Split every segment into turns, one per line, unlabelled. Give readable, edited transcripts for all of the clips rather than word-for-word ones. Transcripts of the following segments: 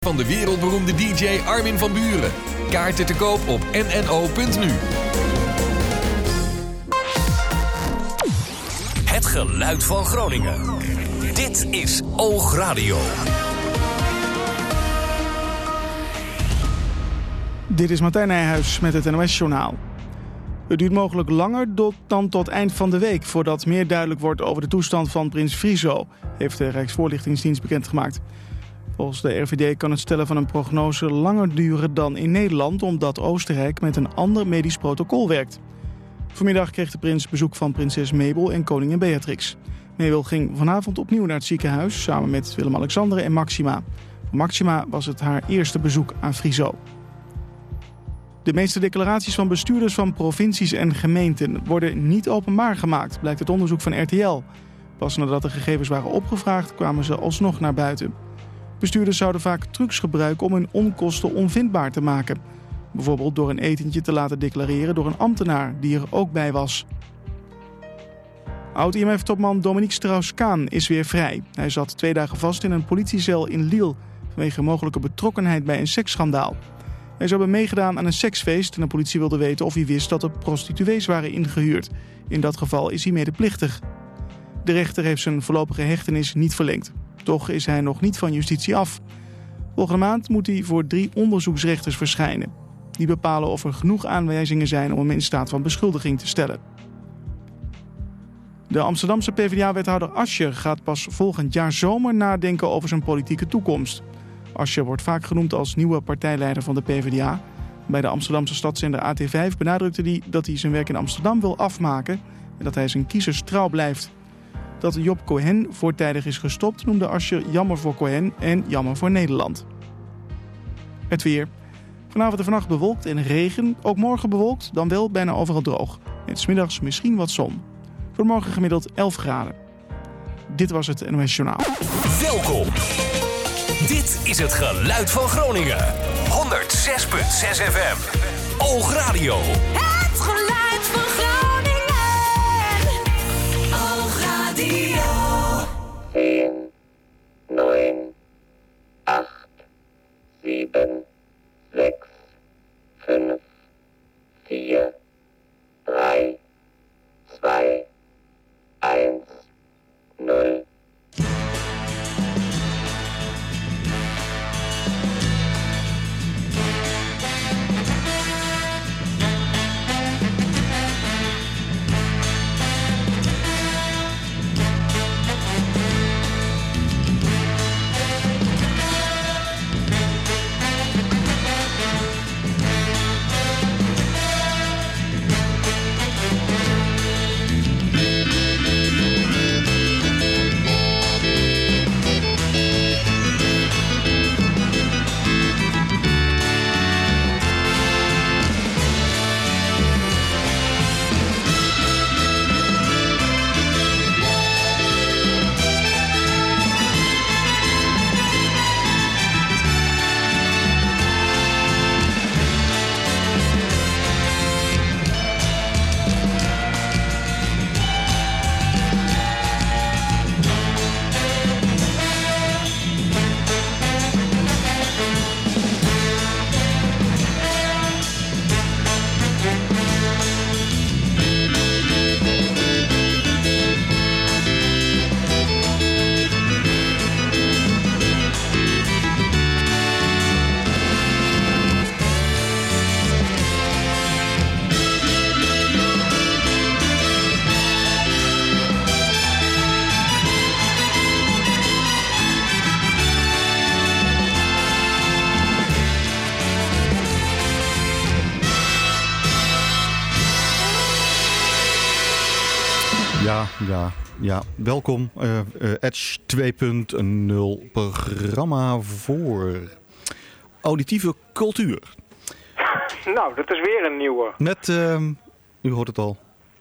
Van de wereldberoemde DJ Armin van Buuren. Kaarten te koop op nno.nu.
Het geluid van Groningen. Dit is Oogradio.
Dit is Martijn Nijhuis met het NOS-journaal. Het duurt mogelijk langer dan tot eind van de week voordat meer duidelijk wordt over de toestand van prins Friso, heeft de Rijksvoorlichtingsdienst bekendgemaakt. Volgens de RVD kan het stellen van een prognose langer duren dan in Nederland, omdat Oostenrijk met een ander medisch protocol werkt. Vanmiddag kreeg de prins bezoek van prinses Mabel en koningin Beatrix. Mabel ging vanavond opnieuw naar het ziekenhuis samen met Willem-Alexander en Maxima. Voor Maxima was het haar eerste bezoek aan Friso. De meeste declaraties van bestuurders van provincies en gemeenten worden niet openbaar gemaakt, blijkt uit onderzoek van RTL. Pas nadat de gegevens waren opgevraagd kwamen ze alsnog naar buiten. Bestuurders zouden vaak trucs gebruiken om hun onkosten onvindbaar te maken. Bijvoorbeeld door een etentje te laten declareren door een ambtenaar die er ook bij was. Oud-IMF-topman Dominique Strauss-Kaan is weer vrij. Hij zat 2 dagen vast in een politiecel in Lille vanwege mogelijke betrokkenheid bij een seksschandaal. Hij zou hebben meegedaan aan een seksfeest en de politie wilde weten of hij wist dat er prostituees waren ingehuurd. In dat geval is hij medeplichtig. De rechter heeft zijn voorlopige hechtenis niet verlengd. Toch is hij nog niet van justitie af. Volgende maand moet hij voor 3 onderzoeksrechters verschijnen. Die bepalen of er genoeg aanwijzingen zijn om hem in staat van beschuldiging te stellen. De Amsterdamse PvdA-wethouder Asscher gaat pas volgend jaar zomer nadenken over zijn politieke toekomst. Asscher wordt vaak genoemd als nieuwe partijleider van de PvdA. Bij de Amsterdamse stadszender AT5 benadrukte hij dat hij zijn werk in Amsterdam wil afmaken en dat hij zijn kiezers trouw blijft. Dat Job Cohen voortijdig is gestopt noemde Asscher jammer voor Cohen en jammer voor Nederland. Het weer. Vanavond en vannacht bewolkt en regen. Ook morgen bewolkt, dan wel bijna overal droog. En 's middags misschien wat zon. Voor morgen gemiddeld 11 graden. Dit was het NOS Journaal.
Welkom. Dit is het geluid van Groningen. 106.6 FM. Oogradio.
Het geluid van Groningen. Oogradio.
10, 9, 8, 7, 6, 5, 4, 3, 2, 1, 0.
Ja, welkom. Edge 2.0 programma voor auditieve cultuur.
Nou, dat is weer een nieuwe.
Met, u hoort het al.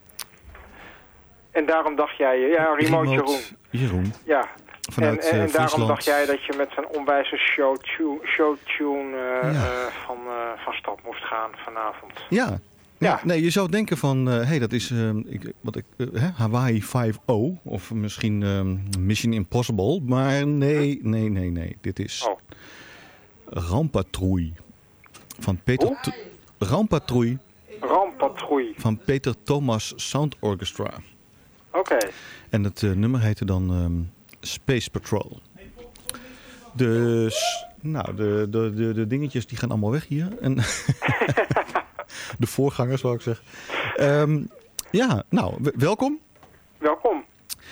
En daarom dacht jij, ja, Remote
Jeroen.
Ja.
Vanuit
en daarom
Friesland.
dacht jij dat je met zijn onwijze showtune van stap moest gaan vanavond.
Ja. Ja. Nee, je zou denken van, dat is Hawaii 5.0 of misschien Mission Impossible. Maar nee. Dit is Raumpatrouille. Van Peter... Raumpatrouille.
Raumpatrouille.
Van Peter Thomas Sound Orchestra.
Oké.
En het nummer heette dan Space Patrol. Dus, nou, de dingetjes die gaan allemaal weg hier. En de voorgangers, zou ik zeggen. Ja, nou, welkom.
Welkom.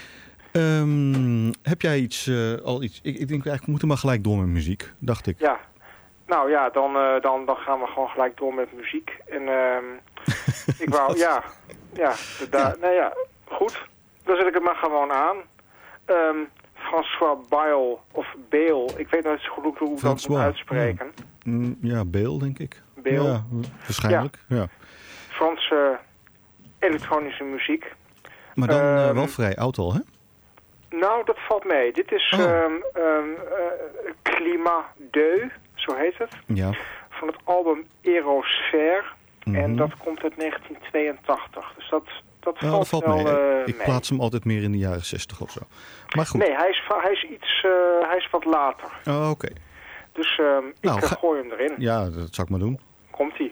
Heb jij al iets... Ik denk eigenlijk, we moeten maar gelijk door met muziek, dacht ik.
Ja. Nou ja, dan gaan we gewoon gelijk door met muziek. En ik wou, ja. Nou ja, goed. Dan zet ik het maar gewoon aan. François Bail, of Bail, ik weet niet zo goed hoe ik dat moet uitspreken.
Ja, Bail, denk ik.
Bail.
Ja, waarschijnlijk, ja.
Franse elektronische muziek.
Maar dan wel vrij oud al, hè?
Nou, dat valt mee. Dit is Climat 2, zo heet het.
Ja.
Van het album Aerosfère. En dat komt uit 1982. Dus dat valt wel mee.
Ik plaats hem altijd meer in de jaren 60 of zo. Maar goed.
Nee, hij is wat later.
Oh, oké.
Dus ik gooi hem erin.
Ja, dat zou ik maar doen.
Komt-ie.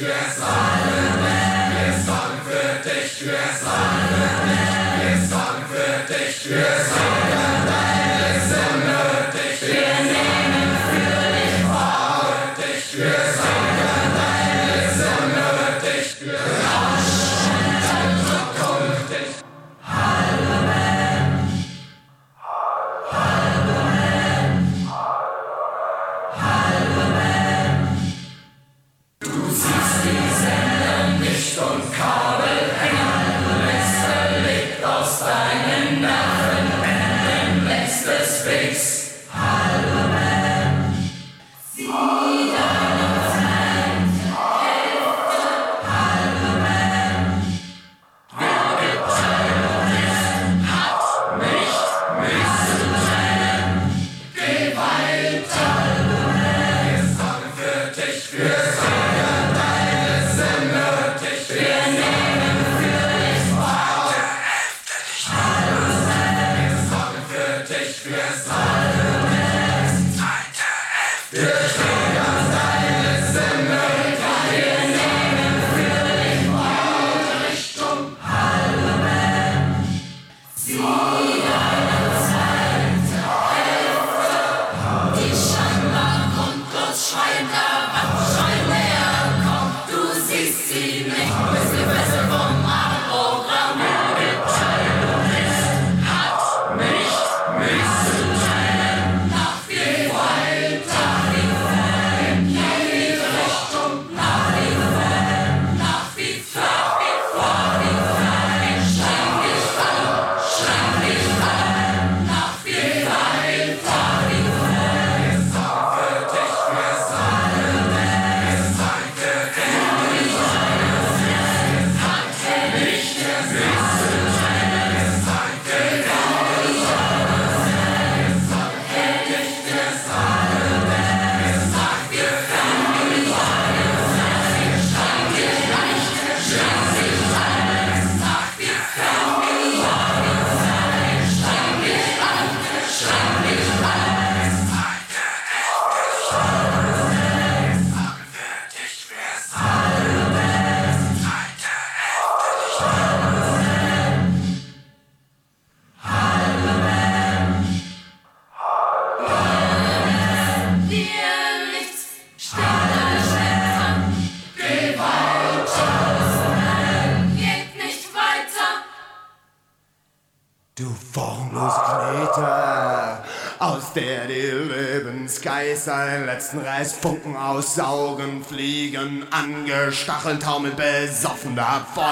Der die Lebensgeister letzten Restfunken aussaugen, fliegen, angestachelt, taumeln besoffen davon.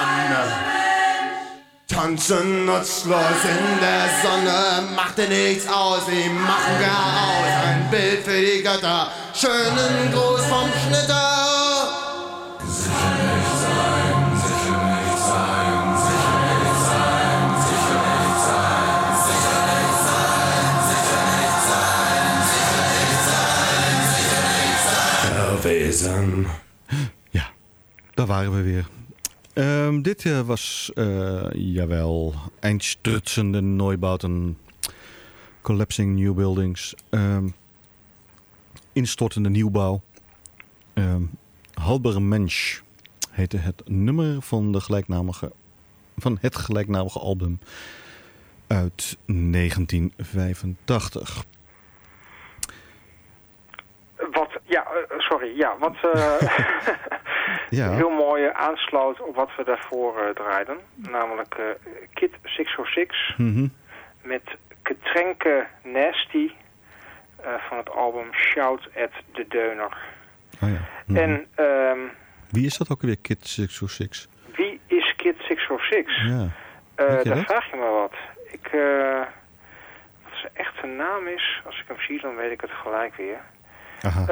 Tanzen nutzlos in der Sonne, macht dir nichts aus, sie machen gar aus. Ein Bild für die Götter, schönen Gruß vom Schnitter.
Wesen. Ja, daar waren we weer. Dit was, jawel, einstürzende Neubauten, collapsing new buildings, instortende nieuwbouw. Halber Mensch heette het nummer van het gelijknamige album uit 1985.
Wat heel mooi aansloot op wat we daarvoor draaiden. Namelijk Kid 606 met Getränke Nasty van het album Shout at the Deuner.
Oh ja. En wie is dat ook weer, Kid 606?
Wie is Kid 606?
Ja.
Daar vraag je me wat. Wat zijn echte naam is, als ik hem zie, dan weet ik het gelijk weer.
Aha,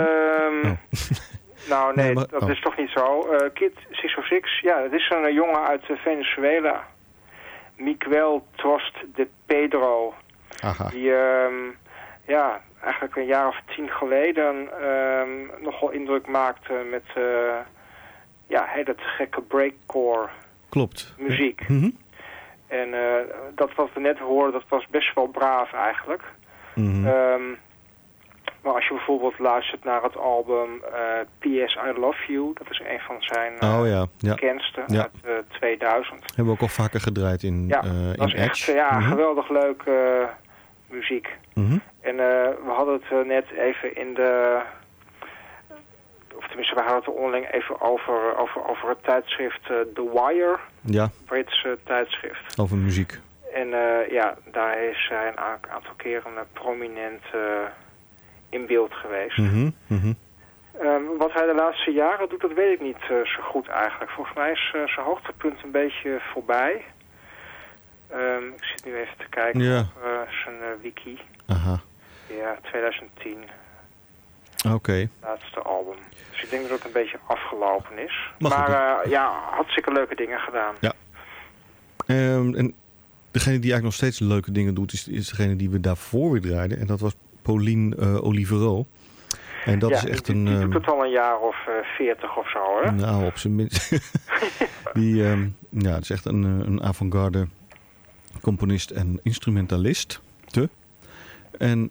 Nou, nee, dat is toch niet zo. Kid 606, ja, het is een jongen uit Venezuela. Miguel Trost de Pedro.
Aha.
Die, eigenlijk een jaar of 10 geleden nogal indruk maakte met, hele gekke breakcore.
Klopt.
Muziek. Mm-hmm. En dat wat we net hoorden, dat was best wel braaf eigenlijk. Mm-hmm. Maar als je bijvoorbeeld luistert naar het album P.S. I Love You, dat is een van zijn bekendste uit 2000.
Hebben we ook al vaker gedraaid in
dat is
Edge.
echt geweldig leuke muziek.
Mm-hmm.
En we hadden het net even in de... Of tenminste, we hadden het er onderling even over het tijdschrift The Wire.
Ja.
Brits tijdschrift.
Over muziek.
En daar is hij een aantal keren prominent in beeld geweest.
Mm-hmm. Mm-hmm.
Wat hij de laatste jaren doet, dat weet ik niet zo goed eigenlijk. Volgens mij is zijn hoogtepunt een beetje voorbij. Ik zit nu even te kijken op zijn wiki.
Aha.
Ja, 2010.
Oké.
Laatste album. Dus ik denk dat het een beetje afgelopen is.
Maar
hartstikke leuke dingen gedaan.
Ja. En degene die eigenlijk nog steeds leuke dingen doet, is degene die we daarvoor weer draaiden. En dat was Pauline Olivereau. En dat is echt die
doet het al een jaar of 40 of zo, hè?
Nou, op zijn minst. Het is echt een avant-garde componist en instrumentalist. En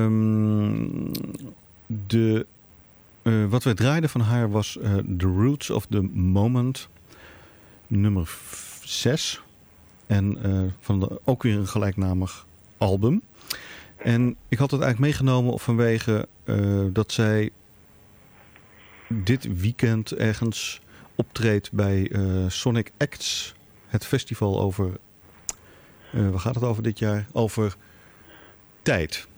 wat wij draaiden van haar was The Roots of the Moment, nummer 6. En ook weer een gelijknamig album. En ik had het eigenlijk meegenomen vanwege dat zij dit weekend ergens optreedt bij Sonic Acts. Het festival over... waar gaat het over dit jaar? Over tijd.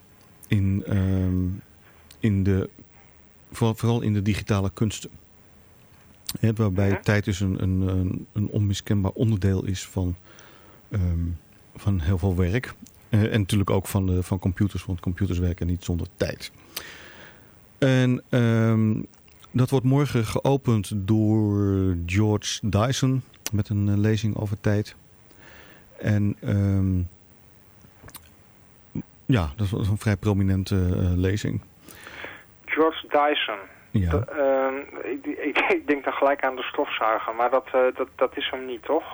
Vooral in de digitale kunsten. Waarbij tijd dus een onmiskenbaar onderdeel is van heel veel werk. En natuurlijk ook van computers, want computers werken niet zonder tijd. En dat wordt morgen geopend door George Dyson met een lezing over tijd. En dat was een vrij prominente lezing.
George Dyson.
Ja.
Ik denk dan gelijk aan de stofzuiger, maar dat is hem niet, toch?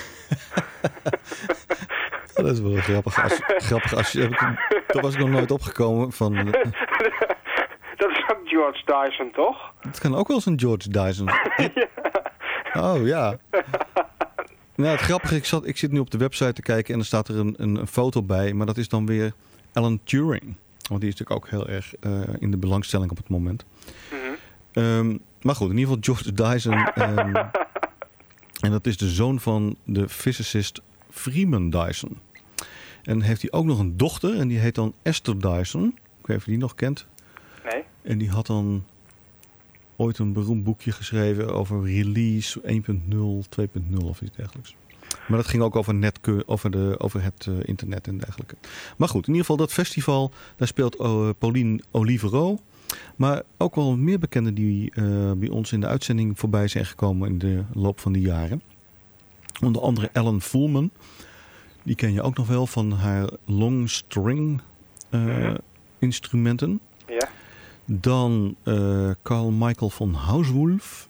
Dat is wel grappig. Daar was ik nog nooit opgekomen van.
Dat is ook George Dyson, toch?
Het kan ook wel eens een George Dyson. Oh ja. Nou, het grappige, ik zit nu op de website te kijken en er staat er een foto bij, maar dat is dan weer Alan Turing. Want die is natuurlijk ook heel erg in de belangstelling op het moment. Mm-hmm. Maar goed, in ieder geval George Dyson. En dat is de zoon van de physicist Freeman Dyson. En heeft hij ook nog een dochter en die heet dan Esther Dyson. Ik weet niet of je die nog kent. Nee. En die had dan ooit een beroemd boekje geschreven over release 1.0, 2.0 of iets dergelijks. Maar dat ging ook over het internet en dergelijke. Maar goed, in ieder geval dat festival, daar speelt Pauline Olivereau. Maar ook wel meer bekenden die bij ons in de uitzending voorbij zijn gekomen in de loop van de jaren. Onder andere Ellen Fullman. Die ken je ook nog wel van haar long string instrumenten. Ja. Dan Carl Michael von Hauswolf.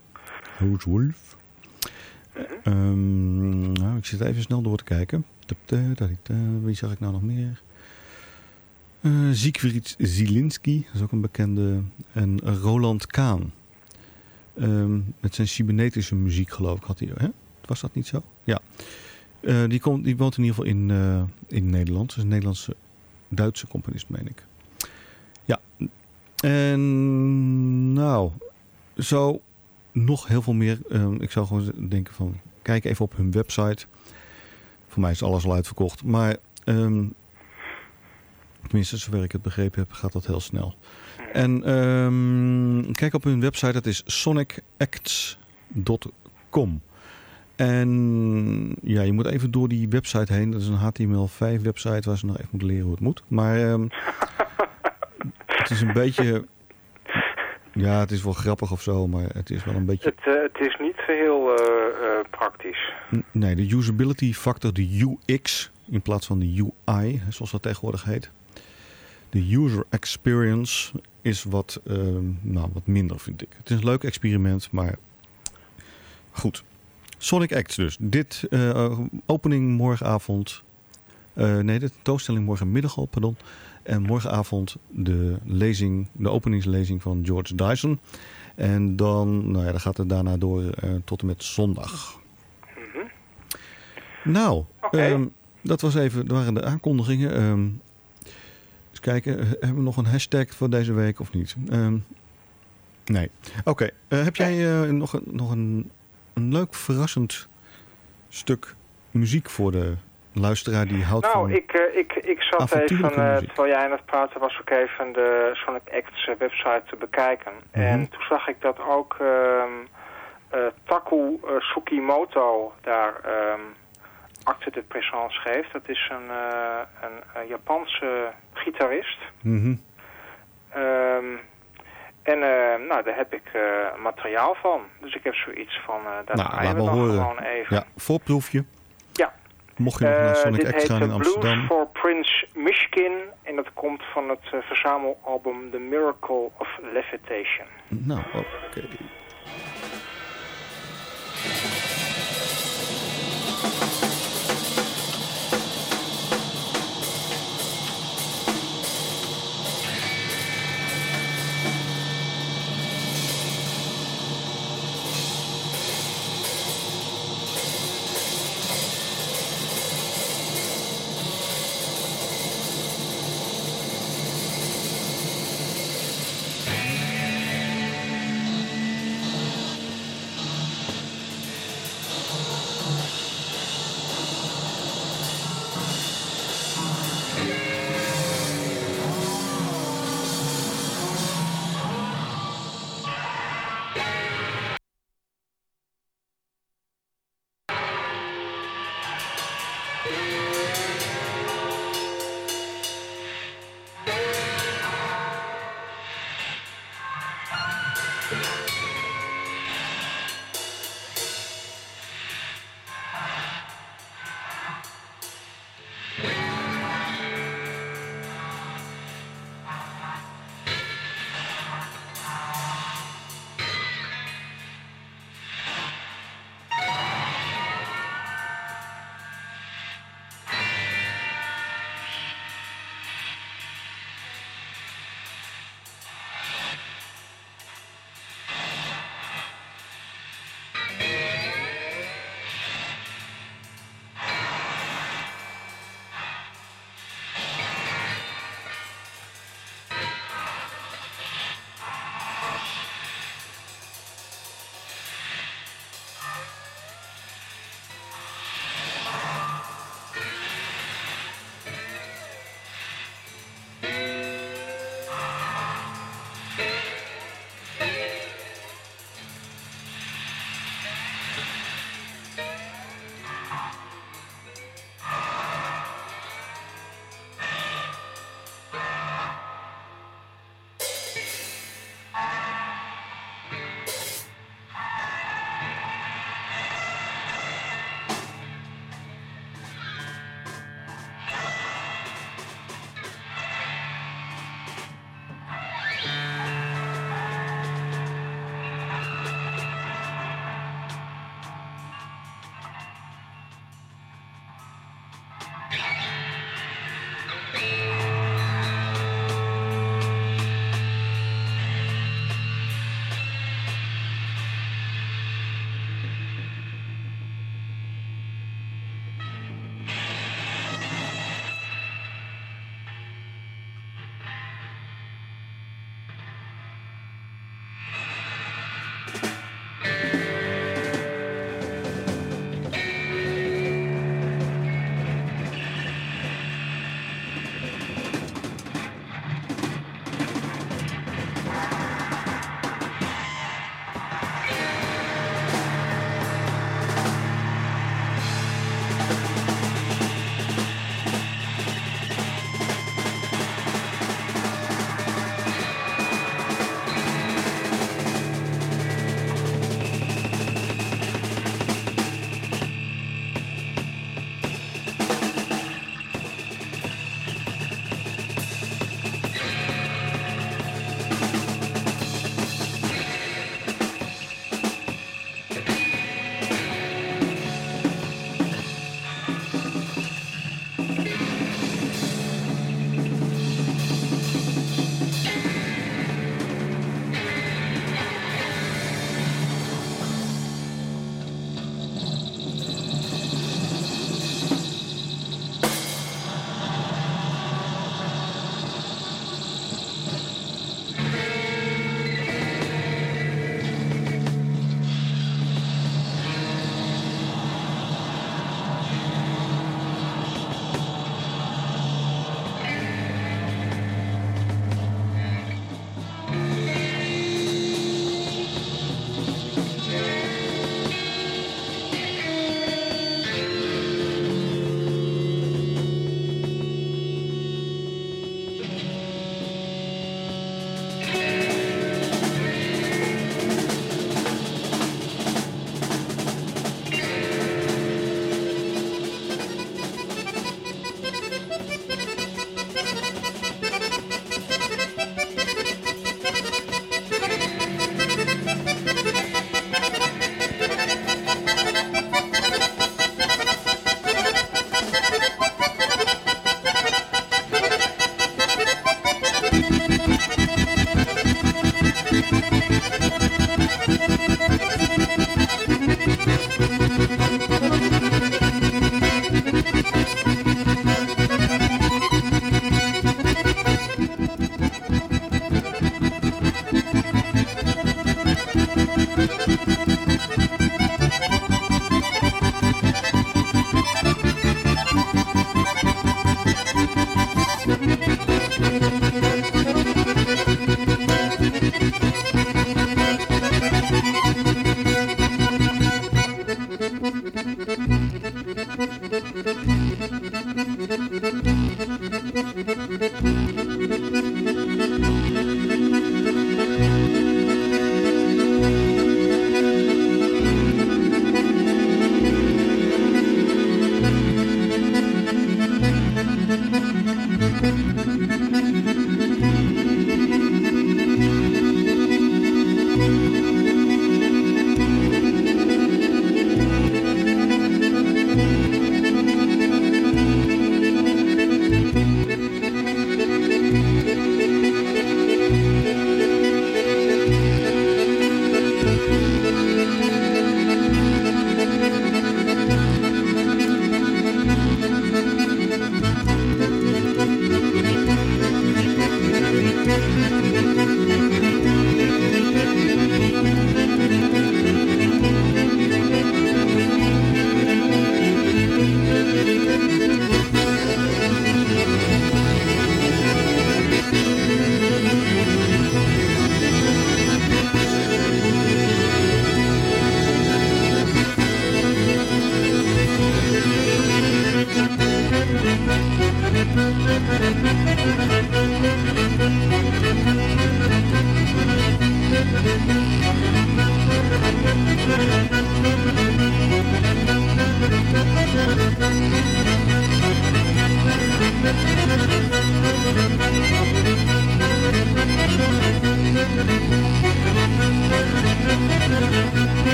Ik zit even snel door te kijken. Wie zag ik nou nog meer? Siegfried Zielinski, dat is ook een bekende. En Roland Kaan. Met zijn cybernetische muziek, geloof ik, had hij. Hè? Was dat niet zo? Ja. Die woont in ieder geval in Nederland. Dat is een Nederlandse Duitse componist, meen ik. Ja. En nou, zo nog heel veel meer. Ik zou gewoon denken van, kijk even op hun website. Voor mij is alles al uitverkocht. Maar tenminste, zover ik het begrepen heb, gaat dat heel snel. En kijk op hun website, dat is sonicacts.com. En ja, je moet even door die website heen. Dat is een HTML5 website waar ze nog even moeten leren hoe het moet. Maar het is een beetje... Ja, het is wel grappig of zo, maar het is wel een beetje...
Het is niet heel praktisch.
Nee, de usability factor, de UX, in plaats van de UI, zoals dat tegenwoordig heet. De user experience is wat minder, vind ik. Het is een leuk experiment, maar goed. Sonic Acts dus. Dit opening morgenavond. De tentoonstelling morgenmiddag al, pardon. En morgenavond de openingslezing van George Dyson. En dan gaat het daarna door tot en met zondag.
Mhm.
Nou,
Oké.
dat waren de aankondigingen. Eens kijken, hebben we nog een hashtag voor deze week of niet? Nee. Oké, heb jij nog een leuk verrassend stuk muziek voor de luisteraar die houdt van...
Ik zat
avontuurlijke
even,
muziek.
terwijl jij aan het praten was, ook even de Sonic Acts website te bekijken. En toen zag ik dat ook Taku Tsukimoto daar acte de présence geeft. Dat is een Japanse gitarist.
Mhm.
Daar heb ik materiaal van. Dus ik heb zoiets van, daar draaien we
laat
dan
horen.
gewoon even.
Ja, voorproefje.
Ja.
Mocht je nog naar Sonic
dit
Acts gaan in
heet
Amsterdam.
Blues for Prince Mishkin. En dat komt van het verzamelalbum The Miracle of Levitation.
Nou, oké.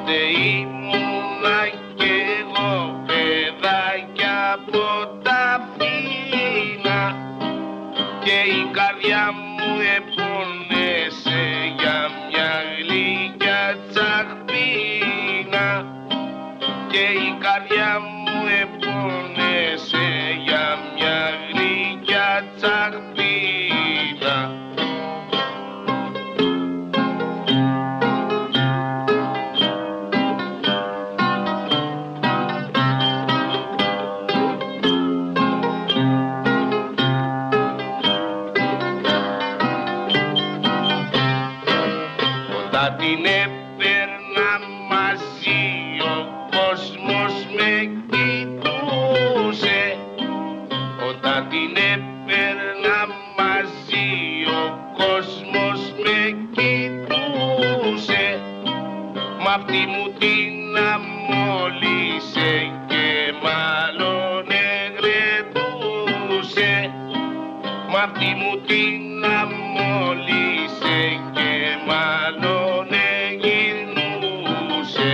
τότε ήμουνα κι εγώ παιδάκι από τα φύνα και η καρδιά μου επώνεσε για μια γλυκιά τσαχπίνα και η καρδιά μου επώνεσε για μια γλυκιά τσαχπίνα. Την έπαιρνα μαζί ο κόσμος με κοιτούσε. Όταν την έπαιρνα μαζί ο κόσμος με κοιτούσε. Μ' αυτή μου την αμόλυσε και μάλλον εγρετούσε. Μ' αυτή μου την αμόλυσε και μάλλον εγυρνούσε.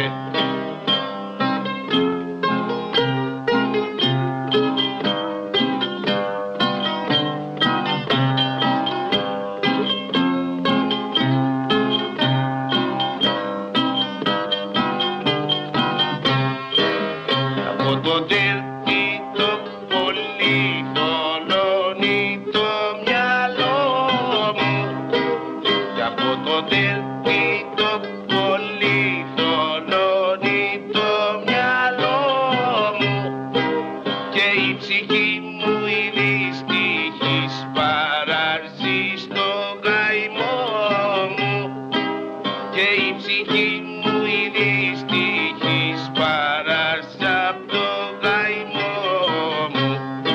Από το τέρτι το πολύ θολώνει το μυαλό μου και από το τέρτι το πολύ θολώνει το μυαλό μου και η ψυχή μου η δυστυχής παράζει στο καημό μου και η ψυχή μου η δυστυχής παράζει απ' το καημό μου.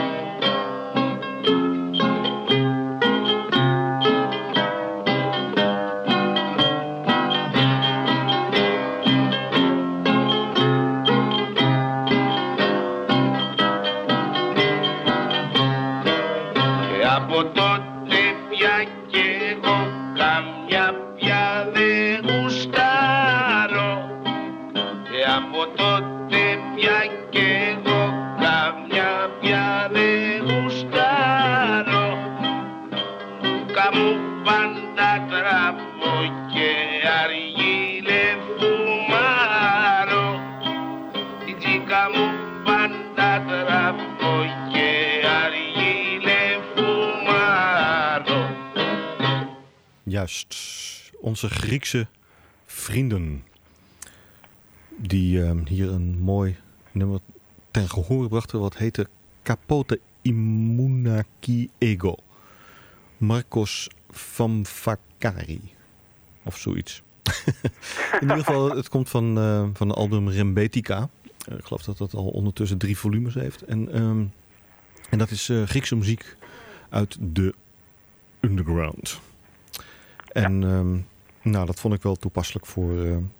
Και από τότε πια κι εγώ καμιά πια δεν γουστάρω και από τότε πια κι εγώ καμιά πια δεν γουστάρω. Καμού πάντα τραβώ και αργίλε φουμάρω. Την τσίκα μου πάντα τραβώ και aργίλε φουμάρω.
Juist, onze Griekse vrienden. Die hier een mooi nummer ten gehore brachten. Wat heette Capote Immunaki Ego. Marcos Famfakari. Of zoiets. In ieder geval, het komt van het album Rembetika. Ik geloof dat dat al ondertussen 3 volumes heeft. En dat is Griekse muziek uit de underground. En nou, dat vond ik wel toepasselijk voor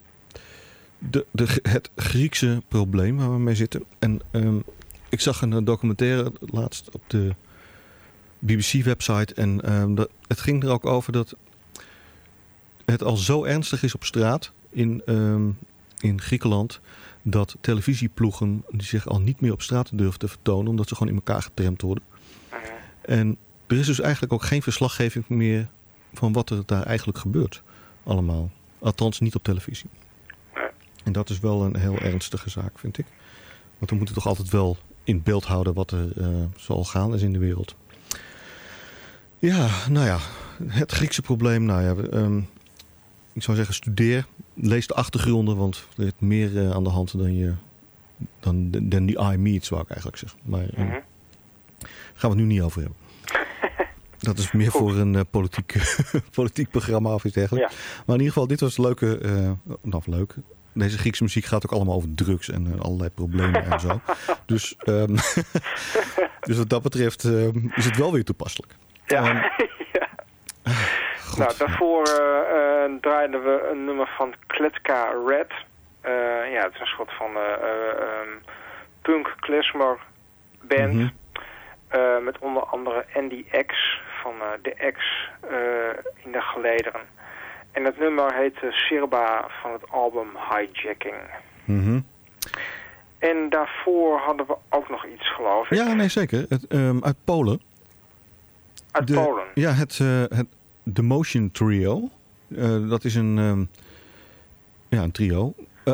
het Griekse probleem waar we mee zitten. En ik zag een documentaire laatst op de BBC-website. En het ging er ook over dat het al zo ernstig is op straat in Griekenland, dat televisieploegen die zich al niet meer op straat durven te vertonen, omdat ze gewoon in elkaar getremd worden. En er is dus eigenlijk ook geen verslaggeving meer van wat er daar eigenlijk gebeurt allemaal. Althans niet op televisie. En dat is wel een heel ernstige zaak, vind ik. Want we moeten toch altijd wel in beeld houden wat er zoal gaan is in de wereld. Ja, nou ja, het Griekse probleem, nou ja, ik zou zeggen studeer, lees de achtergronden, want er is meer aan de hand dan die eye meets, zou ik eigenlijk zeggen. Maar gaan we het nu niet over hebben. Dat is meer voor een politiek programma of iets dergelijks. Ja. Maar in ieder geval, dit was leuk. Deze Griekse muziek gaat ook allemaal over drugs en allerlei problemen en zo. Dus wat dat betreft is het wel weer toepasselijk.
Ja. God, nou, daarvoor draaiden we een nummer van Kletka Red. Ja, het is een soort van punk klezmer band. Mm-hmm. Met onder andere Andy X van de X in de gelederen. En het nummer heet Sirba van het album Hijacking.
Mhm.
En daarvoor hadden we ook nog iets, geloof ik.
Ja, nee, zeker. Uit Polen.
Uit Polen?
Ja, het The Motion Trio. Dat is een trio.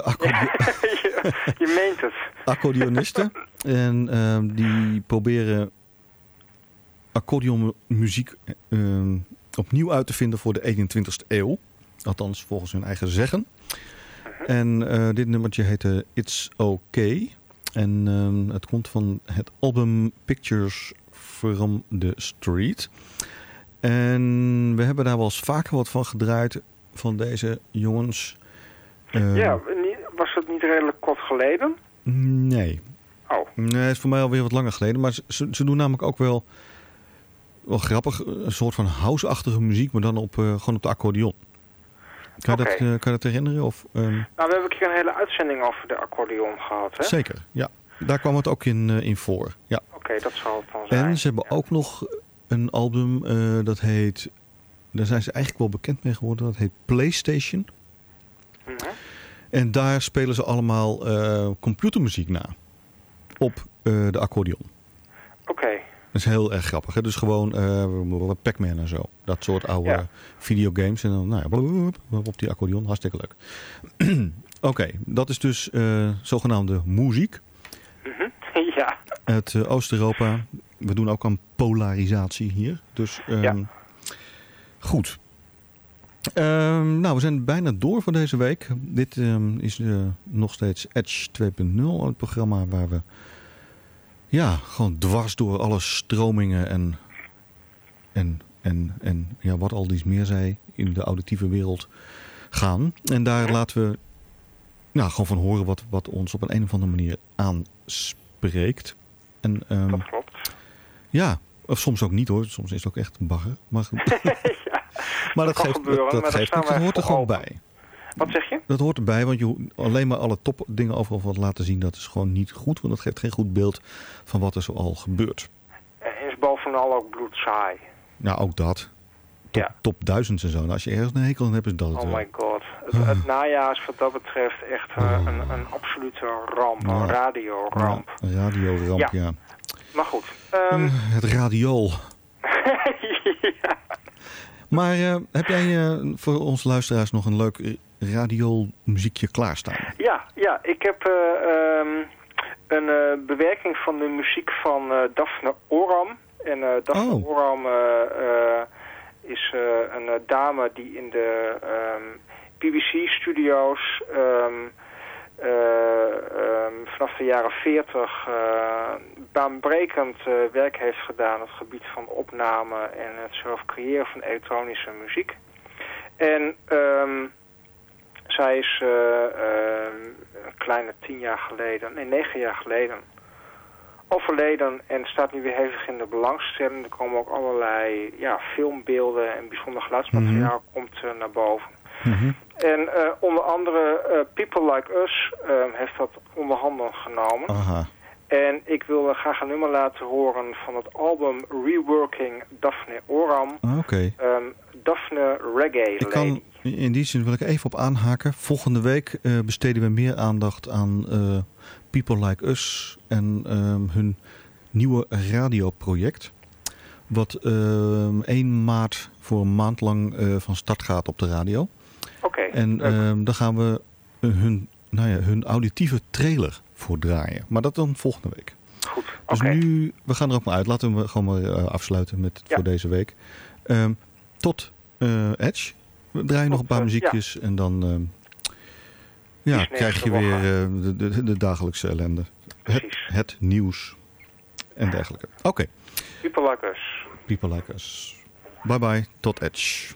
Je meent het.
Accordeonisten. En die proberen accordeonmuziek opnieuw uit te vinden voor de 21ste eeuw. Althans, volgens hun eigen zeggen. En dit nummertje heette It's Okay. En het komt van het album Pictures from the Street. En we hebben daar wel eens vaker wat van gedraaid van deze jongens.
Was het niet redelijk kort geleden?
Nee.
Oh.
Nee, het is voor mij alweer wat langer geleden. Maar ze doen namelijk ook wel grappig. Een soort van house-achtige muziek, maar dan gewoon op de accordeon. Kan je dat herinneren? Of,
Nou, we hebben een keer een hele uitzending over de accordeon gehad, hè?
Zeker, ja. Daar kwam het ook in voor. Ja.
Oké, dat zal het dan zijn.
En ze hebben ook nog een album, dat heet... Daar zijn ze eigenlijk wel bekend mee geworden. Dat heet PlayStation. Mm-hmm. En daar spelen ze allemaal computermuziek na. Op de accordeon.
Oké.
Dat is heel erg grappig. Hè? Dus gewoon Pac-Man en zo. Dat soort oude videogames. En dan op die accordeon. Hartstikke leuk. Oké, dat is dus zogenaamde muziek.
Mm-hmm. Ja.
Uit Oost-Europa. We doen ook aan polarisatie hier. Dus goed. Nou, we zijn bijna door voor deze week. Dit is nog steeds Edge 2.0. Het programma waar we gewoon dwars door alle stromingen en wat al dies meer zei in de auditieve wereld gaan. En daar laten we gewoon van horen wat ons op een of andere manier aanspreekt. En,
dat klopt.
Ja, of soms ook niet hoor. Soms is het ook echt bagger. Maar maar dat geeft niks. Dat hoort er gewoon bij.
Wat zeg je?
Dat hoort erbij, want je alleen maar alle topdingen overal wat laten zien, dat is gewoon niet goed. Want dat geeft geen goed beeld van wat er zoal gebeurt.
En is bovenal ook bloedsaai.
Nou, ook dat. Top 1000 en zo. Nou, als je ergens een hekel aan hebt, is dat het.
Oh my god. Het najaar is wat dat betreft echt een absolute ramp. Een radioramp.
Ja, een radioramp, ja.
Maar goed.
Het radiool.
Ja.
Maar heb jij voor onze luisteraars nog een leuk radiomuziekje klaarstaan?
Ja. Ik heb een bewerking van de muziek van Daphne Oram. En Daphne Oram is een dame die in de BBC-studio's vanaf de jaren 40 baanbrekend werk heeft gedaan op het gebied van opname en het zelf creëren van elektronische muziek. En zij is een kleine 9 jaar geleden overleden en staat nu weer hevig in de belangstelling. Er komen ook allerlei filmbeelden en bijzonder geluidsmateriaal komt naar boven. Mm-hmm. En onder andere People Like Us heeft dat onder handen genomen.
Aha.
En ik wil graag een nummer laten horen van het album Reworking Daphne Oram.
Oké.
Daphne Reggae Lady.
In die zin wil ik even op aanhaken. Volgende week besteden we meer aandacht aan People Like Us en hun nieuwe radioproject. Wat 1 maart voor een maand lang van start gaat op de radio.
Oké.
En dan gaan we hun auditieve trailer voor draaien. Maar dat dan volgende week.
Goed,
dus nu, we gaan er ook maar uit. Laten we gewoon maar afsluiten voor deze week. Tot Edge. We draaien nog een paar muziekjes en dan krijg je weer de dagelijkse ellende. Het nieuws en dergelijke. Oké.
People Like Us.
People Like Us. Bye bye, tot Edge.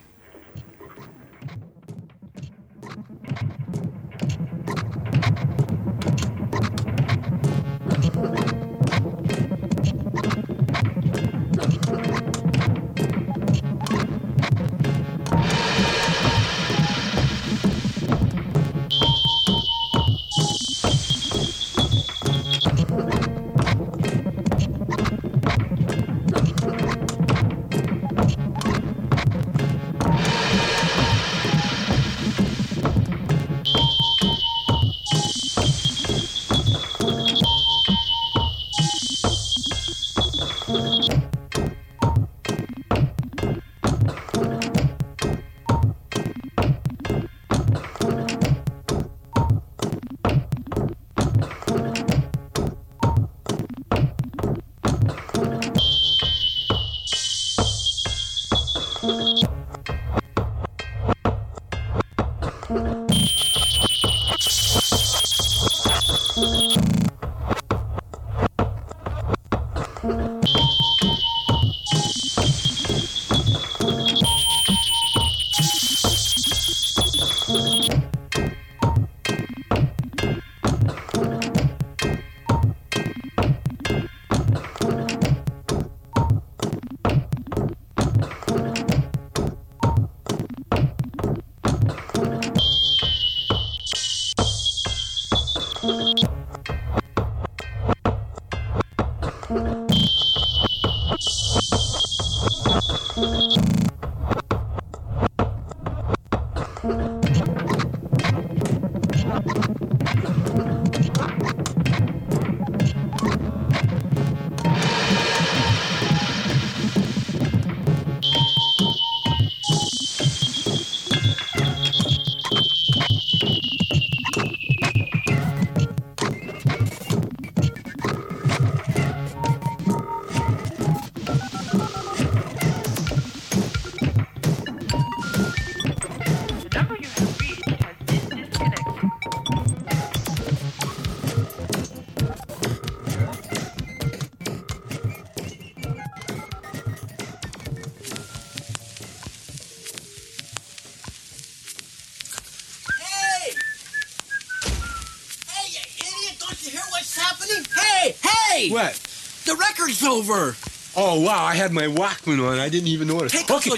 What?
The record's over.
Oh, wow, I had my Walkman on. I didn't even notice. Okay,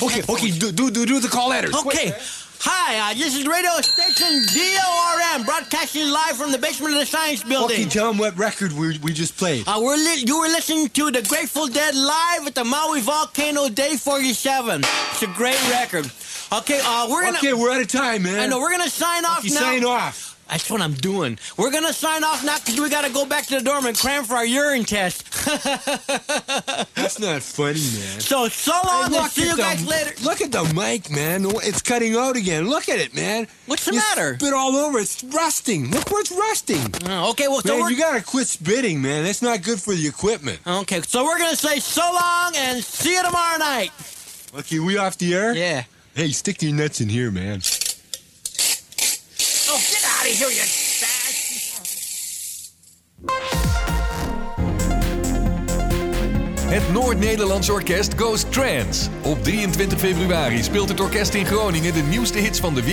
do the call letters.
Okay.
Quick.
Hi, this is radio station DORM, broadcasting live from the basement of the Science Building.
Okay, tell them what record we just played.
You were listening to the Grateful Dead live at the Maui Volcano Day 47. It's a great record. Okay, we're
out of time, man.
I know, we're gonna sign off now.
Sign off.
That's what I'm doing. We're gonna sign off now because we gotta go back to the dorm and cram for our urine test.
That's not funny, man.
So long, and see you guys later.
Look at the mic, man. It's cutting out again. Look at it, man.
What's the matter?
Spit all over. It's rusting. Look where it's rusting.
Okay, well, so
man, you gotta quit spitting, man. That's not good for the equipment.
Okay, so we're gonna say so long and see you tomorrow night.
Okay, we off the air?
Yeah.
Hey, stick your nuts in here, man.
Oh, get out of here, you
Het Noord-Nederlands Orkest Goes Trance. Op 23 februari speelt het orkest in Groningen de nieuwste hits van de